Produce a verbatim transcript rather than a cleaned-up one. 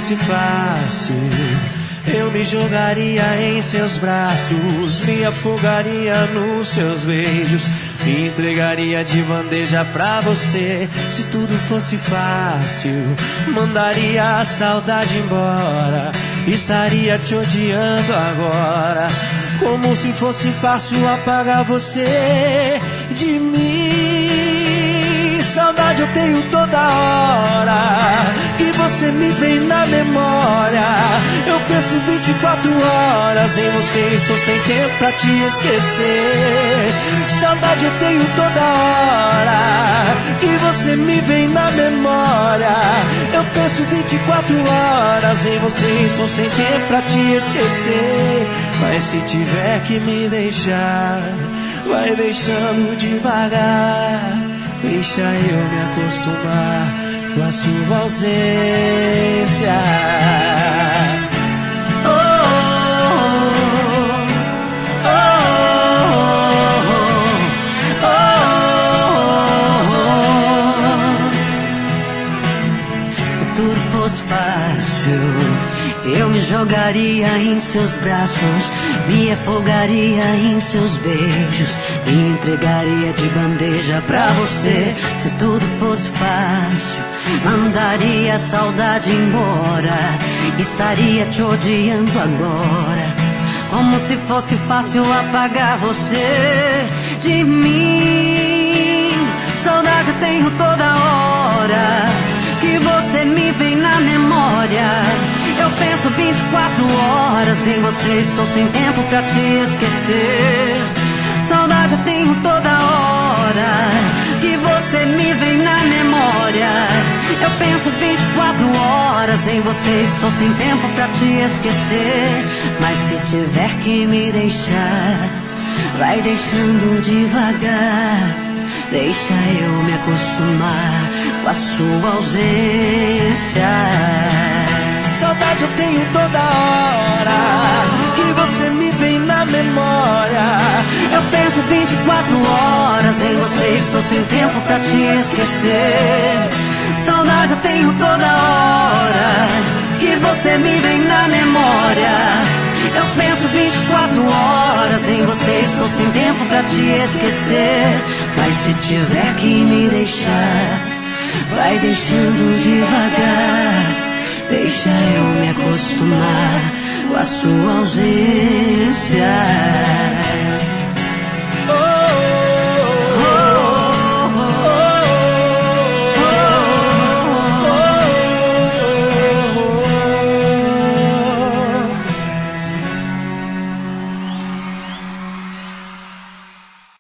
fosse fácil, eu me jogaria em seus braços, me afogaria nos seus beijos, me entregaria de bandeja pra você. Se tudo fosse fácil, mandaria a saudade embora, estaria te odiando agora. Como se fosse fácil apagar você de mim. Saudade eu tenho toda hora, que você me vem na memória. Eu penso vinte e quatro horas em você, estou sem tempo pra te esquecer. Saudade eu tenho toda hora, que você me vem na memória. Eu penso vinte e quatro horas em você, estou sem tempo pra te esquecer. Mas se tiver que me deixar, vai deixando devagar. Deixa eu me acostumar com a sua ausência. Oh, oh, oh, oh, oh. Se tudo fosse fácil, eu me jogaria em seus braços, me afogaria em seus beijos, me entregaria de bandeja pra você. Se tudo fosse fácil, mandaria a saudade embora, estaria te odiando agora. Como se fosse fácil apagar você de mim. Saudade eu tenho toda hora, que você me vem na memória. Eu penso vinte e quatro horas em você, estou sem tempo pra te esquecer. Saudade eu tenho toda hora, que você me vem na memória. Eu penso vinte e quatro horas em você, estou sem tempo pra te esquecer. Mas se tiver que me deixar, vai deixando devagar. Deixa eu me acostumar com a sua ausência. Saudade eu tenho toda hora, que você me vem na memória. Eu penso vinte e quatro horas em você, estou sem tempo pra te esquecer. Saudade eu tenho toda hora, que você me vem na memória. Eu penso vinte e quatro horas em você, estou sem tempo pra te esquecer. Mas se tiver que me deixar, vai deixando devagar. Deixa eu me acostumar com a sua ausência.